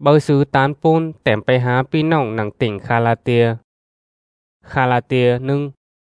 bơ sứ tán pôn tẻmไปหาพี่น้องหนังติ่งคาลาเตียนึ่ง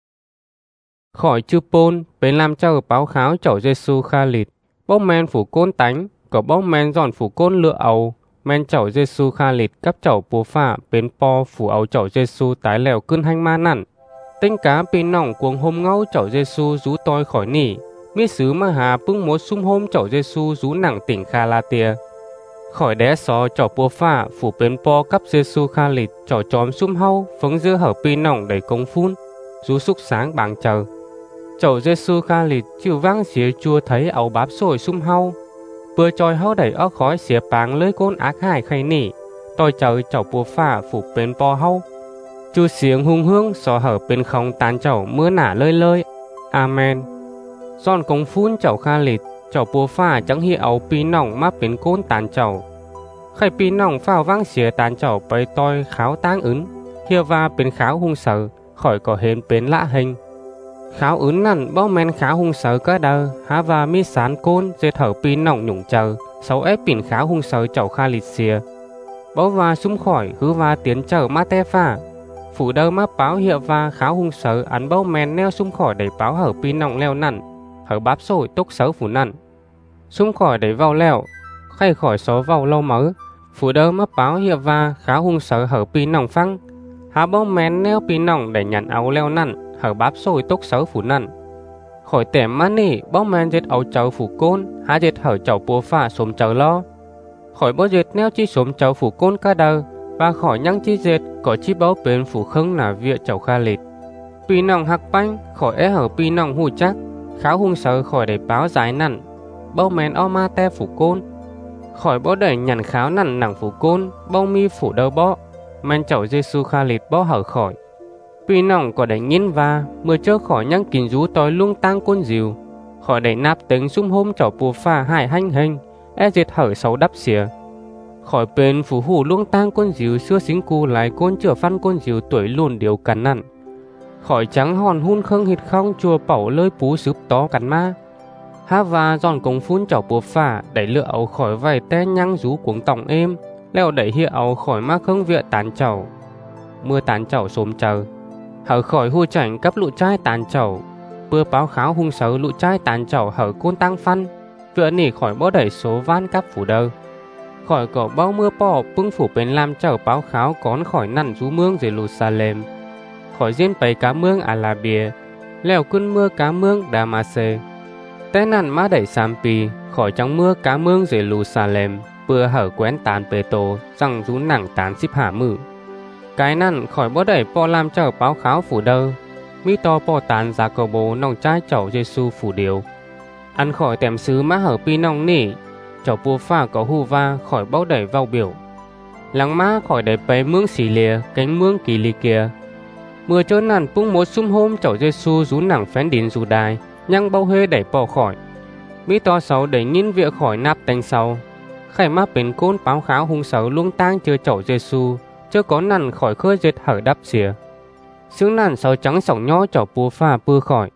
khỏi chư pôn bên làm cho báo kháo chậu Giêsu kha lịt bốc men phủ côn tánh có bốc men giòn phủ côn lựa ầu men chậu Giêsu kha lịt cấp chậu bùa phạ bên po phủ ầu chậu Giêsu tái lèo cơn hanh ma nặn tinh cá pin nòng cuồng hôm ngâu chậu Giêsu rú toi khỏi nỉ mi sứ mà hà pưng mốt sum hôm chậu Giêsu rú nặng tỉnh kha la tia khỏi đé xó chậu bùa phạ phủ bên po cấp Giêsu kha lịt chậu chóm sum hâu phấn dưa hở pin nòng đầy công phun rú xúc sáng bàng chờ chậu Giêsu kha lịt chịu vang xía chua thấy ấu báp sồi sum hâu bữa tròi hâu đẩy óc khói xía báng lưới côn ác hải khay nỉ tôi chờ chậu bùa phạ phủ bên po hâu chu xiếng hung hương xó hở bên không tán chậu mưa nả lơi lơi amen giòn công phun chậu kha lịt chậu bùa phạ chẳng hi ấu pi nòng mắc bên côn tán chậu khay pi nòng phao vang xía tán chậu bay tôi kháo tang ứng hiêu va bên kháo hung sợ khỏi có hên bên lạ hình kháo ứng nằn bao men kháo hung sợ cả đời há và mi sán côn dệt hở pi nòng nhung chờ xấu ép biển kháo hung sợ chậu kha lịt xìa bao va sum khỏi hứ va tiến chờ ma te pha phủ đơ má báo hiệu và kháo hung sợ ăn bao men neo sum khỏi để báo hở pi nòng leo nặn hở báp sồi tốc sớ phủ nặn sum khỏi để vào leo khay khỏi số vào lâu mớ phủ đơ má báo hiệu và kháo hung sợ hở pi nòng phăng há bao men neo pi nòng để nhận áo leo nặn hở báp sồi tốc sớ phủ nặn khỏi tẻm má nỉ bao men dệt áo chầu phủ côn há dệt hở chầu bùa phạ sôm chờ lo khỏi bao dệt neo chi sôm chầu phủ côn cả đời và khỏi nhăng chi dệt có chi báo bên phủ khâng là viện chậu kha lịt pi nòng hạc banh khỏi é hở pi nòng hù chắc kháo hung sợ khỏi để báo giải nặn bao men o ma te phủ côn khỏi bó đẩy nhằn kháo nặn nặng phủ côn bao mi phủ đơ bó men chậu Giêsu kha lịt bó hở khỏi pi nòng có để nhìn và mưa chớ khỏi nhăng kín rú tối lung tang côn diều khỏi để nạp tính sum hôm chậu bùa phà hải hanh hình é dệt hở xấu đắp xìa khỏi bên phủ hủ luông tang con diều xưa xính cu lại côn chửa phân con diều tuổi lùn điều cắn nặn khỏi trắng hòn hun khâng hít không chùa bảo lơi pú sướp tó cắn ma há và giòn công phun chảo bùa phả đẩy lựa ấu khỏi vầy te nhăng rú cuống tòng êm leo đẩy hiệu ấu khỏi ma khâng viện tán chảo mưa tán chảo xôm chờ hở khỏi hua chảnh cấp lụ trai tán chảo bưa báo kháo hung sớ lụ trai tán chảo hở côn tăng phân vựa nỉ khỏi bó đẩy số van cắp phủ đơ khỏi có bao mưa bỏ pưng phủ bên làm chở báo kháo cón khỏi nằn rú mương Jerusalem khỏi riêng bày cá mương Alabia leo cơn mưa cá mương Damase té nằn má đẩy Sampi khỏi trong mưa cá mương Jerusalem bừa hở quén tàn bê tô rằng rú nặng tán xíp hạ mử cái nằn khỏi bó đẩy po làm chở báo kháo phủ đơ mi to po tàn giá cầu bố nòng trai chậu Giêsu phủ điều ăn khỏi tèm sứ má hở pi nòng nỉ chậu bùa phà có hù va khỏi bao đẩy vào biểu lắng má khỏi để bấy mương xì lìa cánh mương kỳ lì kia mưa trơn nàn pung một sum hôm chậu Giêsu rú nặng phén đín rú đài nhăng bao hê đẩy bỏ khỏi mỹ to sáu đẩy nhìn vịa khỏi nạp tanh sau khải má bên côn báo kháo hung sấu luông tang chưa chậu Giêsu chưa có nằn khỏi khơi dệt hở đắp xìa xương nằn sáu trắng sỏng nhó chậu bùa phà bưa khỏi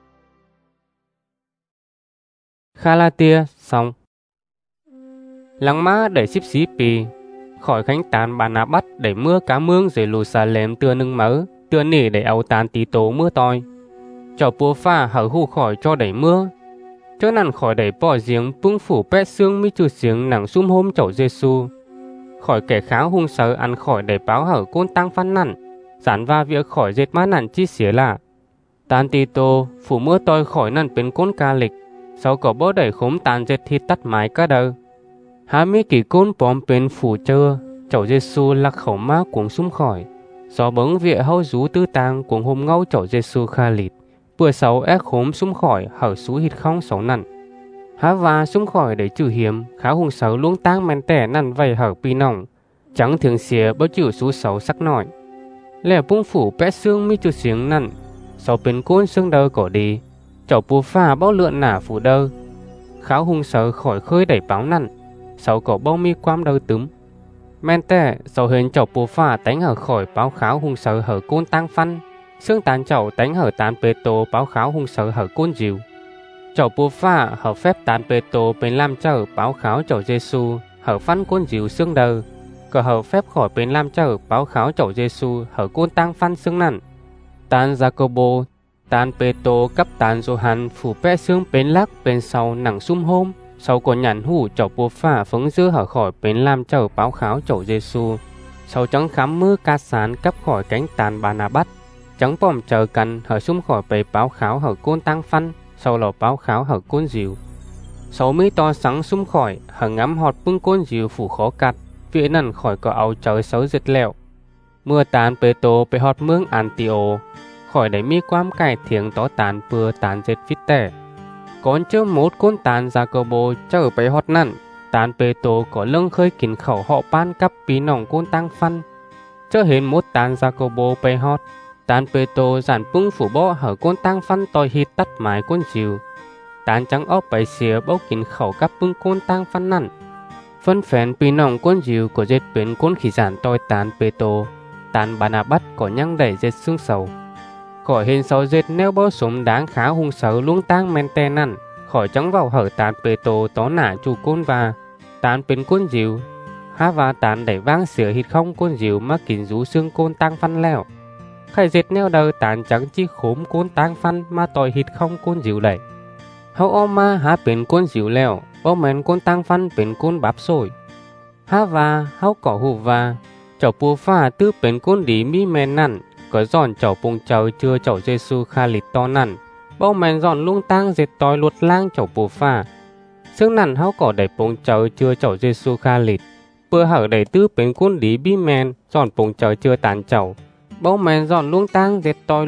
kha la tia xong lắng má đẩy xíp xí pì khỏi khánh tàn bà nà bắt đẩy mưa cá mương Jerusalem tưa nưng mớ tưa nỉ đẩy áo tàn tí tố mưa toi chậu bùa phà hở hù khỏi cho đẩy mưa chớ nằn khỏi đẩy bỏ giếng pung phủ pét xương mi chư giếng nặng sum hôm chậu Giêsu khỏi kẻ kháo hung sớ ăn khỏi đẩy báo hở côn tăng phan nằn giản va việc khỏi dệt má nằn chi xía lạ tàn tí tô phủ mưa toi khỏi nằn bên côn ca lịch sau có bó đẩy khốm tàn dệt thịt tắt mái cả đời há mi kỳ côn bóm bên phủ chơ chậu Giêsu lạc khẩu má cuống sum khỏi gió bấng vịa hâu rú tư tang cuống hôm ngâu chậu Giêsu kha lịt bữa sáu ép khốm sum khỏi hở sú hít không sáu nặn há và sum khỏi để trừ hiểm khá hung sáu luông tang men tẻ nặn vầy hở pi nòng trắng thường xìa bớt chịu sú sáu sắc nổi lẻ bung phủ pét xương mi chư xiếng nặn sáu bên côn xương đơ cổ đi chậu bùa phà bao lượn nả phủ đơ kháo hung sáu khỏi khơi đẩy báo nặn sáu cổ bao mi quam đơ túm men tẻ sáu hình chậu bùa phà tánh hở khỏi báo kháo hung sáu hở côn tăng phân xương tàn chậu tánh hở tàn bê tô báo kháo hung sáu hở côn diều chậu bùa phà hở phép tàn bê tô bên làm chở báo kháo chậu Giêsu hở phân côn diều xương đơ có hở phép khỏi bên làm cho báo kháo chậu Giêsu hở côn tăng phan xương nặng tan Jacobo tan Petro cấp tan Johann phủ pe xương bên lắc bên sau nặng sum hôm sau có nhàn hủ chậu bùa phả phấn dưa hở khỏi bên làm cho báo kháo chậu Giêsu sau trắng khám mưa ca sán cấp khỏi cánh tàn Barnabas trắng bòm chờ cần hở sum khỏi bề báo kháo hở côn tăng phan sau lò báo kháo hở côn dìu sau mi to sáng sum khỏi hở ngắm họt bưng côn dìu phủ khó cắt phía nằn khỏi có áo trời xấu giật lẹo mưa tàn Petroไปhọt mương Antio khỏi để mi quam cải thiện tó tàn bừa tàn giật phít tẻ còn chưa một côn tàn Jacobo chờไปhọt nặn tàn Petro có lưng khơi kín khẩu họ ban cấp bí nòng côn tăng phân chờ hiện một tàn Jacoboไปhọt tàn Petro giản bưng phủ bó hở côn tăng phân tòi hít tắt mái côn dìu tàn trắng ốpไปxìa bốc kín khẩu cấp bưng côn tăng phân nặn phân phèn bí nòng côn dìu của giết biến côn khỉ giản tòi tàn Petro tàn Barnabas có nhăng đẩy giết xương sầu khỏi hình sầu giết neo bao súng đáng khá hung sầu luống tang men te nặn khỏi trắng vào hở tàn Petro tó nả chu côn và tàn bên côn dìu há và tàn đẩy vang sửa hít không côn dìu mà kín rú xương côn tăng phân leo khai giết neo đời tàn trắng chi khốm côn tăng phân mà tòi hít không côn dìu đẩy hậu ôm ma há bên côn dìu leo bao men côn tăng phân bên côn bắp sôi há và hậu cỏ hù và chậu bùa pha tư bên côn đi mi men nặn có giòn chậu bông chờ chưa chậu Giêsu kha lịt to nặn bao men giòn lung tang dệt tòi luột lang chậu bùa pha xương nặn háo cỏ đẩy bông chờ chưa chậu Giêsu kha lịt bữa hở đẩy tư bên côn đi bi men giòn bông chờ chưa tàn chậu bao men giòn lung tang dệt tòi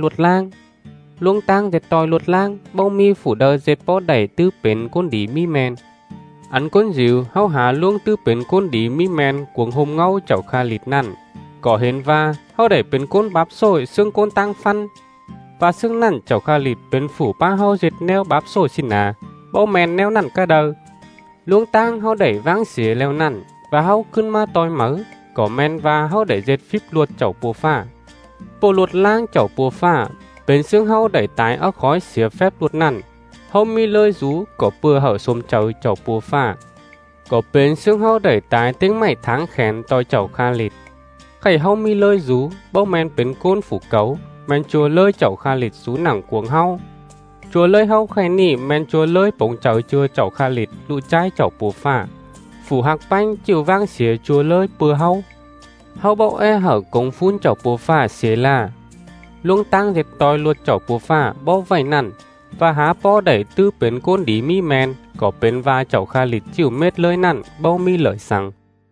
luột lang bao mi phủ đờ dệt bó đẩy tư bên côn đi mi men ăn côn dìu háo há luông tư bên côn đi mi men cuồng hôm ngâu chậu kha lịt nặn có hến va hao đẩy bên côn bắp sôi xương côn tăng phân và xương nặn chậu kha lịt bên phủ ba hao dệt neo bắp sôi xin à bao men neo nặn cả đời luông tang hao đẩy vang xỉa leo nặn và haoขึ้นมาtòi mở có men và hao đẩy dệt phíp luột chậu bùa pha bộ luột lang chậu bùa pha bên xương hao đẩy tái ở khói xỉa phép luột nặn hao mi lơi rú có bừa hở xôm chậu bùa pha có bên xương hao đẩy tái tiếng mày tháng khèn tòi chậu kha lịt khẩy hao mi lơi rú bao men bên côn phủ cấu men chùa lơi chậu kha lịt rú nặng cuồng hao chùa lơi hao khẩy nỉ men chùa lơi bóng chậu chưa chậu kha lịt lụ trái chậu bùa pha phủ hạc banh chịu vang xỉa chùa lơi bừa hao bao e hở cống phun chậu bùa pha xỉa là luông tăng dệt tòi luột chậu bùa pha bao vầy nặn và há bó đẩy tư bên côn đi mi men có bên va chậu kha lịt chịu mết lơi nặn bao mi lợi sằng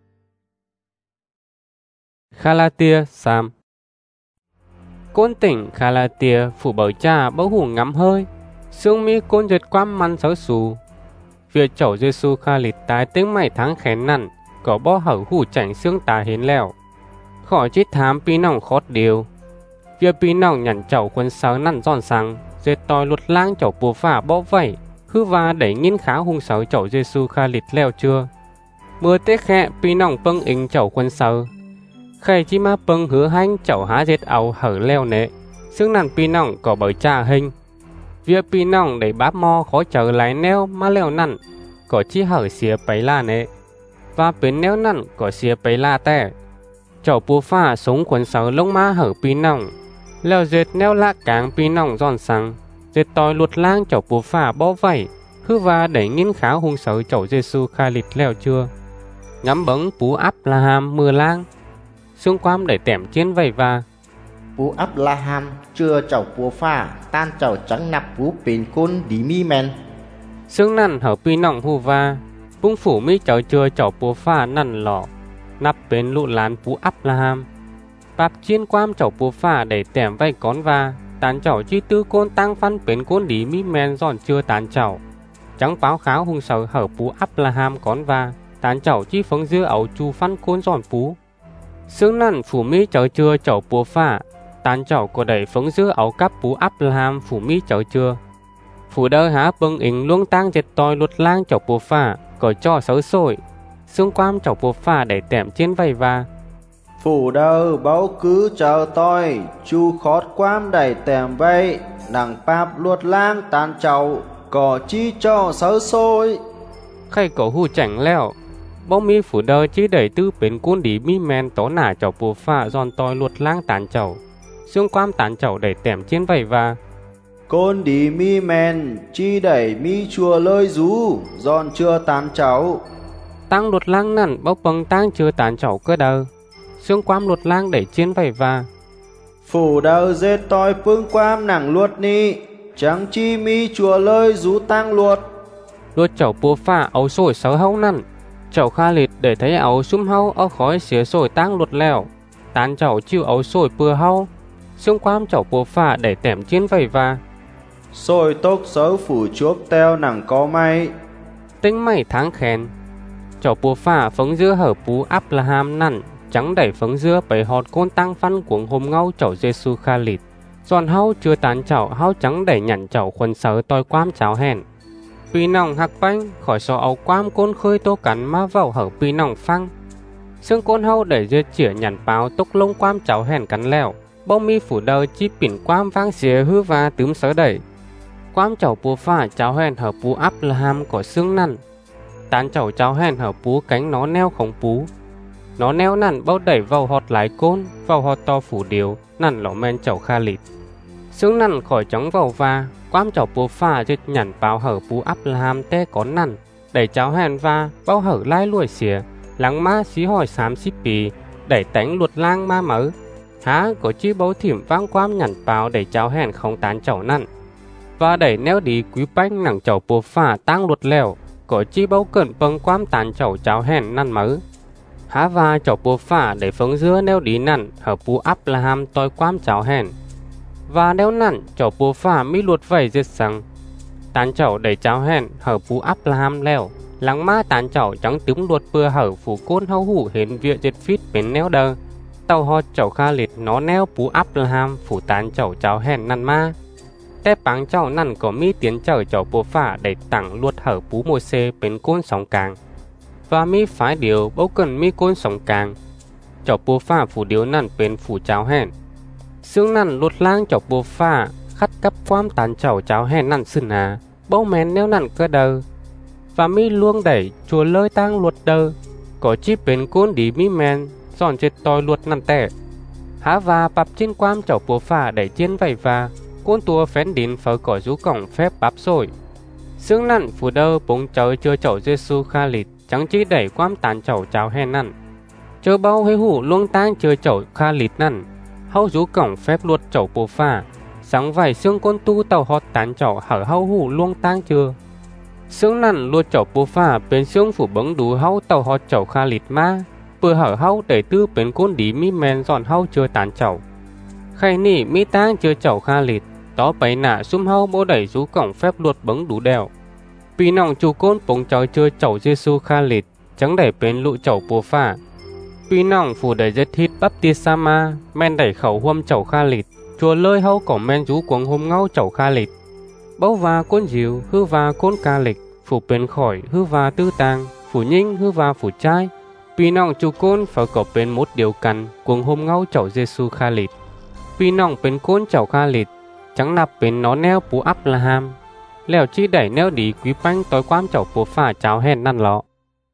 Galatia Sam côn tỉnh Galatia phủ bởi cha bão hủ ngắm hơi xương mi côn dệt quam măn sáu xù việc chậu Giêsu kha lịt tái tiếng mày tháng khén nặn có bó hở hủ chảnh xương tà hến lèo khỏi chết thám pi nòng khót điều việc pi nòng nhằn chậu quân sáu nặn giòn sáng dệt tòi luột lang chậu bùa phả bó vẩy hư va đẩy nghiên khá hung sáu chậu Giêsu kha lịt lèo chưa mưa tết khẽ pi nòng bưng ính chậu quân sáu khẩy chi ma bưng hứa hanh chậu há dệt áo hở leo nệ xương nặn pi nòng có bởi cha hình việc pi nòng đẩy báp mo khó chờ lái neo mà leo nặn có chi hở xìa bấy la nệ và bên neo nặn có xìa bấy la tè chậu bùa phả sống quần sáu lông ma hở pi nòng leo dệt neo lạ cáng pi nòng giòn sáng dệt tòi luột lang chậu bùa phả bó vẩy hư va đẩy nghiên khá hung sáu chậu Giêsu kha lịt leo chưa ngắm bấng bú áp là hàm mưa lang xương quam đẩy tẻm chiến vầy và Bú Abraham chưa chậu bùa pha tan chậu trắng nạp bú bên côn đi mi men xương nặn hở pi nòng hù va bung phủ mi chậu chưa chậu bùa pha nặn lọ nắp bên lụ lán bú Abraham bạp chiến quam chậu bùa pha đẩy tẻm vầy con va tán chậu chi tư côn tăng phân bên côn đi mi men giòn chưa tán chậu trắng báo kháo hung sầu hở bú Abraham con va tán chậu chi phấn dưa ẩu chu phân côn giòn bú xương nặn phủ mi chậu chưa chậu bùa phả tán chậu có đẩy phấn dưa ẩu cắp bú Abraham phủ mi chậu chưa phủ đơ há bưng ính luông tang dệt tòi luột lang chậu bùa phả có cho xấu sôi xương quam chậu bùa phả đẩy tẻm trên vầy và phủ đơ báo cứ chờ tôi chu khót quam đẩy tẻm vây nặng bạp luột lang tan chậu có chi cho xấu sôi khay cổ hù chảnh leo bóng mi phủ đơ chỉ đẩy tư bên cuốn đi mi men tố nả chậu bùa pha giòn toi luột lang tán chậu xương quam tán chậu đẩy tẻm trên vầy và Côn đi mi men chi đẩy mi chùa lơi rú giòn chưa tán cháu. tăng luột lang nặn bốc bâng tăng chưa tán chậu cơ đơ xương quam luột lang đẩy trên vầy và Phủ đau dết toi phương quam nặng luột ni chẳng chi mi chùa lơi rú tăng luột. luột chậu bùa pha ấu sổi sáu hâu nặn chậu kha lịt để thấy ấu sum hâu ấu khói xía sổi tăng luột lèo tán chậu chịu ấu sổi bừa hâu xương quam chậu bùa pha đẩy tẻm trên vầy và Sôi tốc xấu phủ chuốc teo nặng có may. tính mày tháng khen chậu bùa pha phấn dưa hở bú Abraham nặn trắng đẩy phấn dưa bày họt côn tăng văn cuồng hôm ngâu chậu Giêsu kha lịt giòn hâu chưa tán chậu hâu trắng đẩy nhặn chậu khuẩn sớ toi quam cháo hèn pi nòng hạc banh khỏi so ấu quam côn khơi tô cắn má vào hở pi nòng phăng xương côn hâu đẩy dưa chĩa nhặn báo tốc lông quam cháo hèn cắn lèo bông mi phủ đơ chi pỉn quam vang xìa hư và tướm sớ đẩy quam chậu bùa pha cháo hèn hở bú Abraham có xương nặn tán chậu cháo hèn hở bú cánh nó neo khổng bú nó neo nặn bao đẩy vào họt lái côn vào họt to phủ điếu nặn lỏ men chậu kha lịt xương nặn khỏi trống vào va quam chậu bùa pha dứt nhặn báo hở bú Abraham te có nặn đẩy cháo hèn va bao hở lai lùi xìa lắng ma xí hỏi xám xí pì đẩy tánh luột lang ma mớ há có chi bấu thỉm vang quam nhặn báo đẩy cháo hèn không tán chậu nặn và đẩy neo đi quý bánh nặng chậu bùa pha tăng luột lèo có chi bấu cẩn bâng quam tán chậu cháo hèn nặn mớ há và chậu bùa pha đẩy phấn dưa neo đi nặn hở bú Abraham toi quam cháo hèn và neo nặn chậu bùa pha mi luột vẩy giết sang tán chậu đẩy cháo hèn hở bú Abraham lèo lắng ma tán chậu trắng túm luột bừa hở phủ côn hâu hủ hến vịa giết phít bên neo đơ tàu hot chậu kha lịt nó neo bú Abraham phủ tán chậu cháo hèn nặn ma tép báng chậu nặn có mi tiến chở chậu bùa pha đẩy tặng luột hở bú môi xê bên côn sóng càng và mi phái điều bấu cần mi côn sóng càng chậu bùa pha phủ điếu nặn bên phủ cháo hèn xương nặn luột lang chậu bùa pha khắt cấp quam tán chậu cháo hèn nặn sừng à bấu mén neo nặn cơ đơ và mi luông đẩy chùa lơi tang luột đơ có chi bên côn đi mi men giòn chết toi luột nặn tẻ há và bắp trên quam chậu bùa pha đẩy trên vầy và côn tua phén đến phở cỏ rú cổng phép bắp rồi xương nặn phủ đơ bóng trời chưa chậu Giêsu kha lịt chẳng chỉ đẩy quam tán chậu cháo hèn nặn chờ bao hay hủ luông tang chưa chậu kha lịt nặn hâu rú cổng phép luột chậu bùa pha sáng vài xương côn tu tàu hot tán chậu hở hâu hủ luông tang chưa xương nặn luột chậu bùa pha bên xương phủ bấng đủ hâu tàu hot chậu kha lịt ma bừa hở hâu đẩy tư bên côn đi mi men giòn hâu chưa tán chậu khay nỉ mi tang chưa chậu kha lịt đó bấy nạ xung hâu bố đẩy rú cổng phép luột bấng đủ đèo vì nòng chủ côn bóng trời chưa chậu Giêsu kha lịt chẳng đẩy bên lụ chậu bùa pha vì nòng phủ đẩy giết thịt baptisama men đẩy khẩu huâm chậu kha lịt chùa lơi hâu cổng men rú cuồng hôm ngâu chậu kha lịt bấu và côn diều hư và côn ca lịch phủ bên khỏi hư và tư tàng phủ nhinh hư và phủ trai vì nòng chủ côn phải có bên một điều cần cuồng hôm ngâu chậu Giêsu kha lịt vì nòng bên côn chậu kha lịt chẳng nạp bên nó neo bú Abraham lèo chi đẩy neo đi quý bánh tối quam chậu bùa pha cháo hèn năn lọ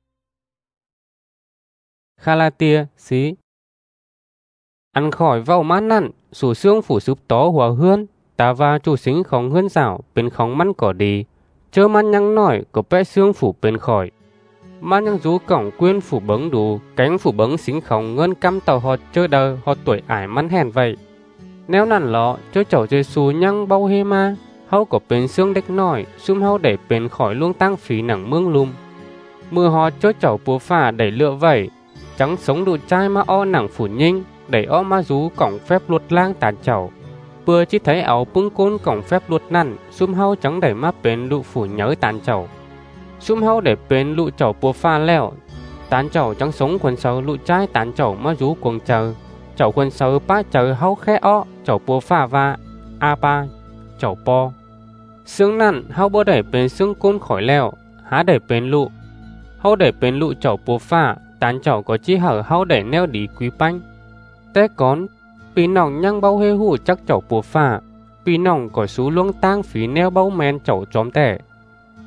Galatia xí ăn khỏi vào mát nặn sủ xương phủ sụp tó hòa hươn ta và chủ xính khóng hươn rào bên khóng mắn cỏ đi chớ mắn nhăng nổi có bé xương phủ bên khỏi mắn nhăng rú cổng quyên phủ bấng đủ cánh phủ bấng xính khóng ngân căm tàu họt chơ đờ họt tuổi ải mắn hèn vậy nếu nặn lọ chớ chậu Giêsu nhăng bao hê ma hâu có bên xương đếch nổi xung hâu để bên khỏi luông tăng phí nặng mương lùm mưa họt chớ chậu bùa pha đẩy lựa vẩy trắng sống đủ trai ma o nặng phủ nhinh đẩy o ma rú cổng phép luột lang tàn chậu vừa chỉ thấy áo pưng côn cổng phép luột nặn xung hâu trắng đẩy mắt bên lụ phủ nhớ tàn chậu xung hâu để bên lụ chậu bùa pha leo tàn chậu trắng sống quần sầu lụ trai tàn chậu ma rú cuồng chờ chậu quần sầu ba chờ hâu khẽ o chậu bùa pha và a ba chậu po xương nặn hâu bơ đẩy bên xương côn khỏi leo há đẩy bên lụ hâu đẩy bên lụ chậu bùa pha tán chậu có chi hở hâu đẩy neo đi quý bánh té con vì nòng nhăng bao hê hủ chắc chậu bùa pha vì nòng có sú luông tang phí neo bao men chậu chóm tẻ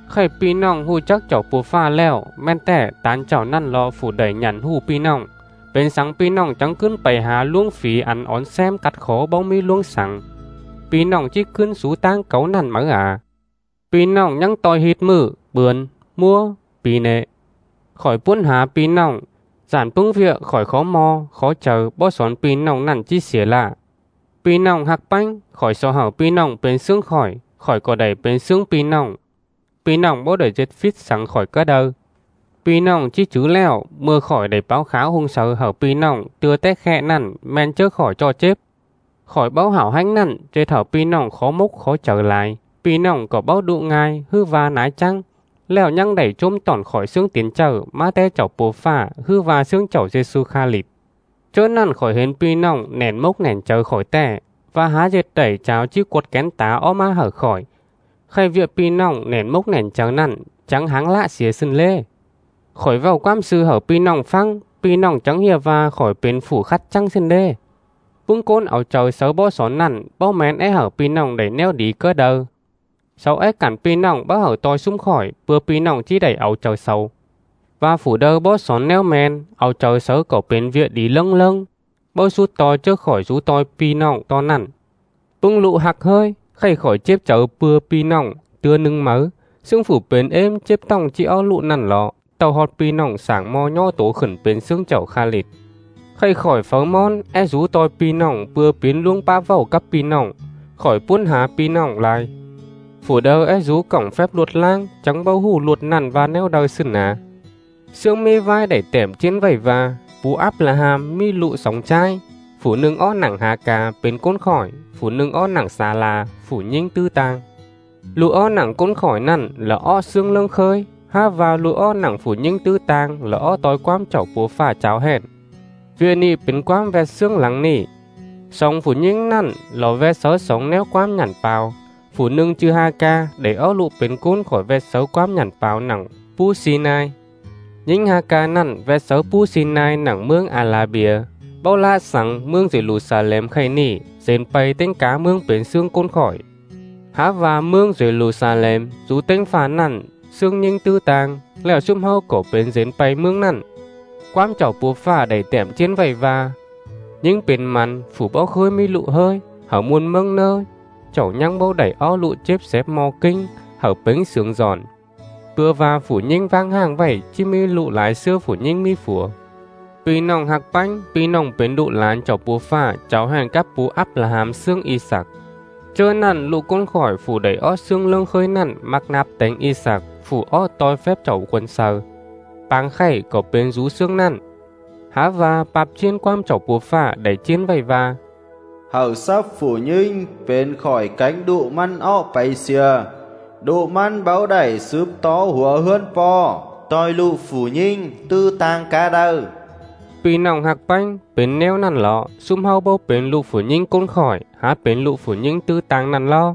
ใครปีน้องหูจักเจ้าปูฟ้าแล้วแม่นแต่ตานเจ้านั่นรอฝูใดหยันหูปีน้องเป็นสังปีน้องจังขึ้นไปหาล่วงฝีอันอ่อนแซมกัดขอบ่มีล่วงสังปีน้องจิขึ้นสู่ตั้งเก่านั่นเหมือปีน้องยังต่อยฮิตมือเบือนมัวปีเนข่อยปุ้นหาปีน้องสารปึ้งเวียข่อยขอมอขอเจอบ่สอนปีน้องนั่นจิเสียละปีน้องหักปังข่อยสอหาปีน้องเป็นซึ่งข่อยก็ได้เป็นซึ่งปีน้องบ่ได้เจ็ดฟิตสั่งข่อยก็เด้อปีน้องจิจื้อแล้วเมื่อข่อยได้เป้าขาวหงเสือหาปีน้องเตือแต่แค่นั่นแม่นเจอข่อยจอเจ็บข่อยเบ้าหาวหังนั่นเจอเถาปีน้องขอมุกขอเจอหลายปีน้องก็เบ้าดุง่ายฮือว่าหนายจังแล้วยังได้จมตอนข่อยซึ่งเตียนเจ้ามาแต่เจ้าปูฟ้าฮือว่าซึ่งเจ้าเยซูคาลิดเจอนั่นข่อยเห็นปีน้องแหน่นมุกแหน่นเจอข่อยแต่ว่าหาเจ็ดได้เจ้าจิ้วกดแกนตาออกมาหาข่อยใครเวียปีน้องแหน่นมุกแหน่นเจอนั่นจังหังละเสียซึ่งเล่ข่อยเว้าความซื่อหาปีน้องฟังปีน้องจังเฮียว่าข่อยเป็นผู้คัดจังซึ่งเล่ปุ้งโกนเอาเจ้าเสือบ่สอนนั่นบ่แม่นหาปีน้องได้แนวดีก็เด้อเสากันปีน้องบ่เหาตอยซุ้มข่อยเพื่อปีน้องที่ได้เอาเจ้าเสาว่าphủเดอบ่สอนแนวแมนเอาเจ้าเสาก็เป็นเวียดีเลิงบ่สู้ตอยเจ้าข่อยสู้ตอยปีน้องตอนนั้นปึ้งลุหักเฮ้ยใครข่อยเจ็บเจ้าเพื่อปีน้องเตือนหนึ่งมื้อซึ่งphủเป็นเอ็มเจ็บต้องจิเอาลุนั่นหรอเต่าฮอดปีน้องสางมอย่อโตขึ้นเป็นซึ่งเจ้าคาลิดใครข่อยเฝ้ามอนสู้ตอยปีน้องเพื่อเป็นลุงป้าเว้ากับปีน้องข่อยปุ้นหาปีน้องหลายphủ đơ rú cổng phép luật lang chẳng bao hù luật nằn và neo đời sân ná xương mê vai đẩy tẻm trên vầy và phú áp là hàm mi lụ sóng chai phủ nương ó nặng hà cà bên côn khỏi phủ nương ó nặng xà là phủ nhinh tư tàng lụ ó nặng côn khỏi nằn là ó xương lưng khơi ha vào lụ ó nặng phủ nhinh tư tàng là ó tối quám chảo bố phà cháo hẹn viên nì bên quám vẹt xương lắng nì sóng phủ nhinh nằn lò vẹt sớ sống néo quám nhằn bào phủ nương chư ha ca để ó lụเป็นก้นkhỏi vẹt sấu quám nhằn bào nặng pu sinaiยิ่งฮากานั่นแวะเสาปูซินายหนังเมืองอาราเบียเบ้าลาสังเมืองเยรูซาเล็มไคนี่เซนไปเต้งกาเมืองเป็นซึ่งก้นข่อยหาว่าเมืองเยรูซาเล็มจูเต้งฝานั่นซึ่งยิ่งตื้อตางแล้วซุ่มเฮาก็เป็นเซนไปเมืองนั่นความเจ้าปูฟ้าได้แต้มเจียนไว้ว่ายิ่งเป็นมันphủเบ้าเคยมีลุเฮยหามุนเมืองเนยเจ้ายังเบ้าได้อ้อลุเจ็บเสพมอkinhหาเป็นเสืองgiònเพื่อว่าphủยิ่งวางห่างไว้ที่มีลุหลายเสื้อphủยิ่งมีฝัวปีน้องหักปังปีน้องเป็นดุหลานเจ้าปูฟ้าเจ้าแห่งกับปูอับละหามซึ่งอีสักเจอนั่นลูกก้นข่อยphủได้อ้อซึ่งเรื่องเคยนั่นมักนับแต่งอีสักphủอ้อตอยแฟบเจ้าคนเซอปางไข่ก็เป็นรู้ซึ่งนั่นหาว่าปรับเชียนความเจ้าปูฟ้าได้เชียนไว้ว่า hầu sắp phủ nhinh bên khỏi cánh đụ măn ọ bày xìa đụ măn báo đẩy sướp tó hùa hươn po tôi lụ phủ nhinh tư tang cá đơ ปีน้องหักปังเป็นแนวนั่นเหรอซุ่มเฮาบ่เป็นลูกฝูยิ่งก้นข่อยหาเป็นลูกฝูยิ่งตื้อตังนั่นเหรอ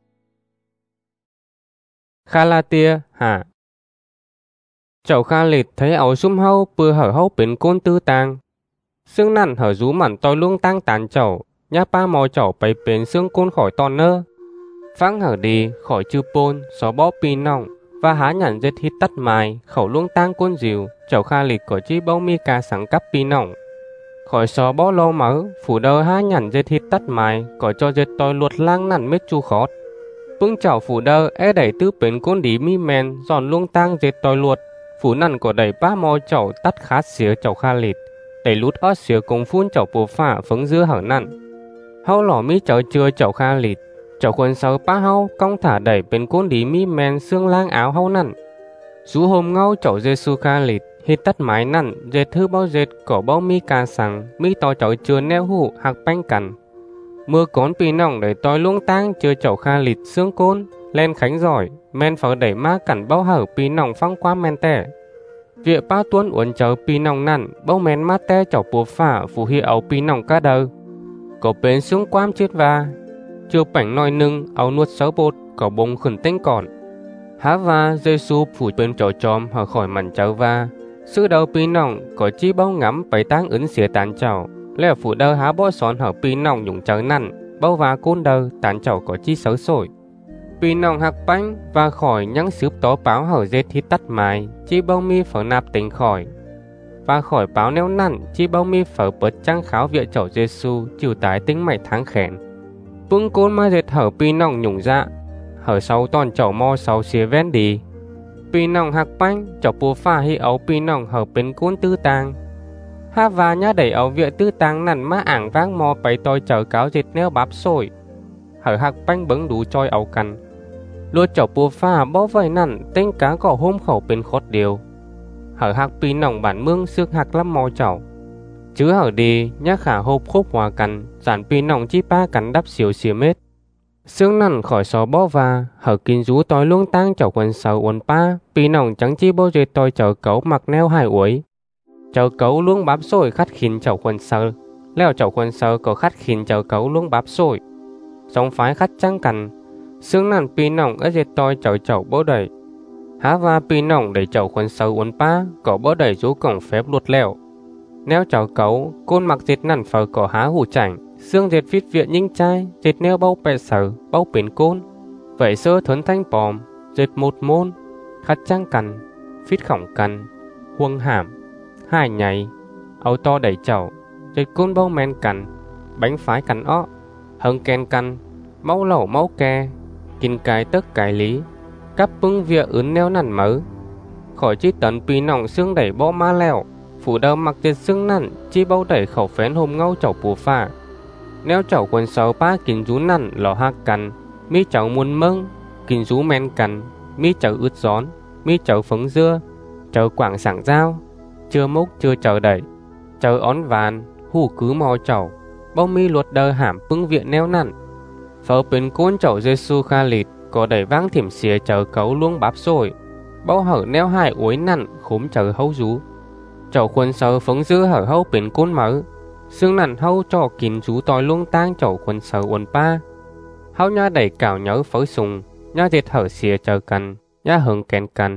คาลาเตียหาเจ้าคาลิดthấyเอาซุ่มเฮาเปื่อเหอเฮาเป็นก้นตื้อตังซึ่งนั่นเหอรู้หมันต่อยล่วงตั้งตานเจ้าย่าป้ามอเจ้าไปเป็นซึ่งก้นข่อยตอนเนอฟังเหอดีข่อยชื่อปนสอบ่ปีน้องvà há nhận giết hít tắt mài khẩu luông tang côn diều chậu kha lịch của chi bao mi ca sẵn cấp pi nòng khỏi xó bó lâu mớ phủ đơ há nhận giết hít tắt mài có cho giết tôi luột lang nằn mết chu khót bưng chảo phủ đơ đẩy tứ bến côn đi mi men giòn luông tang giết tôi luột phủ nằn của đẩy ba mò chậu tắt khát xía chậu kha lịch đẩy lút ót xía cùng phun chậu bùa phả phấn dưa hở nằn hao lỏ mi chậu chưa chậu kha lịchเจ้าคนเสาป้าเฮากองถาได้เป็นก้นดีมีแมนเสื้องล่างอ้าวเฮานั่นสูโฮมเงาเจ้าเยซูคาลิดเฮ็ดตัดหมายนั่นเจถือเบ้าเจก็เบ้ามีการสั่งมีต่อเจ้าเจือแนวหูหักแป้งกันเมื่อก่อนปีน้องได้ต่อยล่วงตั้งเจอเจ้าคาลิดเสื้องก้นแล่นขังจ่อยแมนฝาได้มากันเบ้าเห่าปีน้องฟังความแมนแต่เวียป้าต้วนอวนเจ้าปีน้องนั่นเบ้าแมนมาแต่เจ้าปัวฝ้าฝูเฮียเอาปีน้องกะเดอก็เป็นเสื้องความเจ็ดว่าchưa bảnh nói nưng áo nuốt sáu bột có bông khẩn tên còn há va Giêsu phủ bên chỗ chòm hở khỏi màn cháu va sư đầu pi nòng có chi bao ngắm bày tang ứng xỉa tàn chảo lẽ phủ đơ há bó xón hở pi nòng dùng cháu năn bao va côn đơ tàn chảo có chi xấu sổi Pi nòng hạc bánh và khỏi nhắn sướp tó báo hở dê thi tắt mài, chi bao mi phở nạp tỉnh khỏi. Và khỏi báo neo nặn, chi bao mi phở bớt trăng kháo viện chậu Giê-xu chịu tái tính mày tháng khẽn. Bưng côn mà dệt hở pi nòng nhủng dạ, hở sau toàn chậu mò sau xìa ven đi. Pi nòng hạc bánh, chậu bùa pha hi ấu pi nòng hở bên côn tư tàng. Ha và nhá đẩy ấu viện tư tàng nằn má ảng vang mò bày tôi chở cáo dệt neo bắp sôi. Hở hạc bánh bứng đủ choi ấu căn. Lua chậu bùa pha bó vầy nằn tên cá cỏ hôm khẩu bên khót điều. Hở hạc pi nòng bản mương xước hạc lắm mò chậu. Chứ hở đi nhá khả hộp khúc hòa cằn, giản pi nòng chi ba cắn đắp xìu xìa mết. Sương nằn khỏi xó bó và, hở kín rú tối luông tang chậu quần sầu uốn pa, pi nòng trắng chi bó dê tôi chở cấu mặc neo hai uối. Chậu cấu luông bắp sôi khát khín chậu quần sầu, leo chậu quần sầu có khát khín chậu cấu luông bắp sôi. Giống phái khát trăng cằn, sương nằn pi nòng ở dê tôi chậu bó đẩy. Há và pi nòng đẩy chậu quần sầu uốn pa, có bó đẩy rú cổng phép luột leo. Neo chậu cấu, côn mặc dệt nằn phở có há hủ chảnh. Xương dệt vít viện nhanh trai, dệt neo bao bẹ sở, bao bến côn. Vậy sơ thuấn thanh bòm, dệt một môn, khát trang cằn, phít khỏng cằn, huông hàm, hai nhảy, áo to đẩy chậu, dệt côn bao men cằn, bánh phái cằn ó, hâng ken cằn, máu lẩu máu ke, kinh cái tức cái lý, cắp bưng vịa ướn neo nằn mớ. Khỏi chi tấn pi nòng xương đẩy bó ma leo, phủ đầu mặc dệt xương nằn, chi bao đẩy khẩu phén hôm ngâu chậu bùa pha. Nếu chậu quần sầu ba kín rú nằn lò hạc cằn, mi chậu muôn mâng, kín rú men cằn, mi chậu ướt gión, mi chậu phấn dưa, chậu quảng sảng dao, chưa mốc chưa chậu đẩy, chậu ón vàn, hù cứ mò chậu, bao mi luột đơ hàm bưng viện neo nằn. Phở bên côn chậu Giê-xu kha lịt, có đẩy vang thiểm xìa chậu cấu luông bắp sôi, bao hở neo hai uối nằn khốm chậu hấu rú. Chậu quần sầu phấn dưa hở hấu bên côn mớ. Sương nằn hâu cho kín rú tòi luông tang chậu quần sầu uốn pa. Hâu nha đẩy cào nhớ phớ sùng, nha dệt hở xìa chờ cần, nha hưởng kèn cần.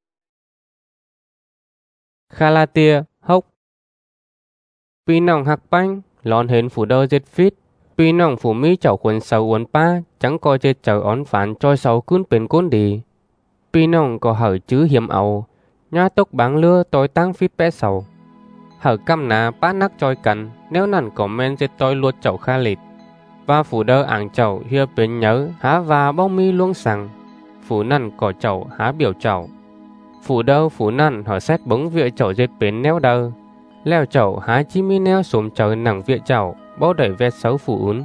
Kha la tia, hốc. Pi nòng hạc bánh, lon hến phủ đơ dệt phít. Pi nòng phủ mi chậu quần sầu uốn pa, chẳng coi dệt chậu ón phán trôi sầu cún bên côn đi. Pi nòng có hở chứ hiểm ẩu, nha tốc báng lưa tối tang phít bé sầu. Hở căm ná bát nắc trôi cần, nếu nằn có men dệt tôi luột chậu kha lịt. Và phủ đơ ảng chậu hiệp bên nhớ há và bông mi luông sằng. Phủ nằn có chậu há biểu chậu. Phủ nằn hở xét bóng vịa chậu dệt bên neo đơ. Leo chậu há chi mi neo xuống chờ nặng vịa chậu, bao đẩy vẹt xấu phủ ún.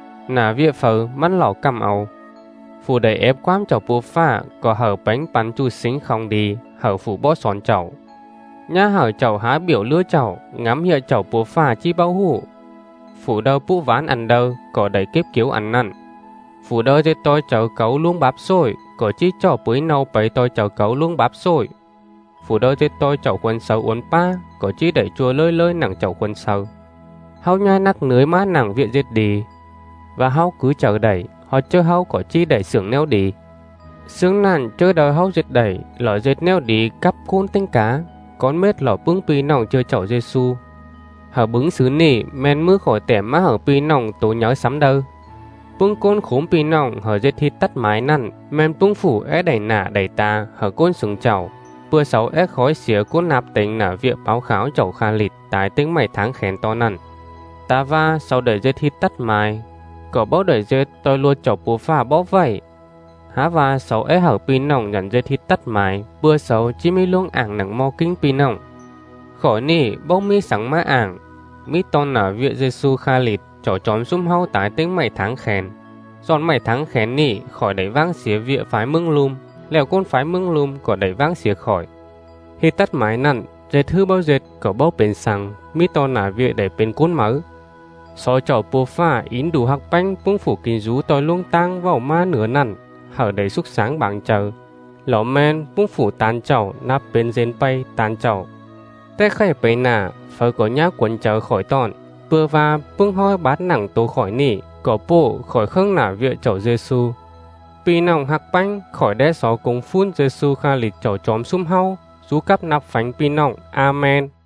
Nà vịa phở mắn lỏ căm ầu. Phủ đẩy ép quám chậu bùa pha, có hở bánh bắn chu xính không đi, hở phủ bó xón chậu. Nhá hở chậu há biểu lứa chậu, ngắm hiệu chậu bùa pha chi bao hủ. Phủ đơ bú ván ăn đơ, có đẩy kiếp kiếu ăn nặn. Phủ đơ dê tôi chậu cấu luông bắp sôi, có chi chậu bưới nâu bấy tôi chậu cấu luông bắp sôi. Phủ đơ dê tôi chậu quần sầu uốn pa, có chi đẩy chua lơi lơi nặng chậu quần sầu. Hâu nhai nắc nưới má nặng viện dết đi. Và hâu cứ chậu đẩy, họ chơ hâu có chi đẩy xưởng neo đi. Xương nàn chơ đời hâu dết đẩy, lỏ dết neo đi cắp côn tinh cá. Con mết lỏ bưng pi nòng chơi chậu Giê-xu. Hở bứng xứ nỉ men mưa khỏi tẻm má hở pi nòng tố nhớ sắm đơ. Bưng côn khốm pi nòng hở dết thịt tắt mái nằn, men bưng phủ é đẩy nả đẩy ta hở côn sừng chậu. Bữa sáu é khói xía côn nạp tính nả việc báo kháo chậu kha lịt tái tính mày tháng khén to nằn. Ta va sau đẩy dết thịt tắt mái, có bao đẩy dết tôi luôn chậu bùa pha bó vậy. Há và sáu é hở pi nòng nhận dết thịt tắt mái, bữa sáu chỉ mi luông ảng nặng mò kinh pi nòng. Khỏi nỉ bông mi sáng má ảng, mi ton nả viện Giê-xu kha lịt trỏ tróm xung hâu tái tính mày tháng khén. Giòn mày tháng khén nỉ khỏi đẩy vang xía viện phái mưng lùm, lèo côn phái mưng lùm có đẩy vang xía khỏi. Khi tắt mái nặn, dệt hư bao dệt có bao bên sang, mi ton nả viện đẩy bên côn mớ. Xó chậu bùa pha ín đủ hạc bánh bung phủ kinh rú tôi luông tang vào ma nửa nặn, hở đẩy xúc sáng bảng chờ. Lọ men bung phủ tàn chậu nắp bên dên bay tàn chậu. Té khai bấy nà, phở có nhá quần chờ khỏi tòn, bưa va bưng hoi bát nặng tố khỏi nỉ, có bộ khỏi khâng nả viện chậu Giê-xu. Pi nòng hạc bánh khỏi đế xó cùng phun Giê-xu kha lịt chậu chóm xung hâu, rú cắp nắp phánh pi nòng, amen.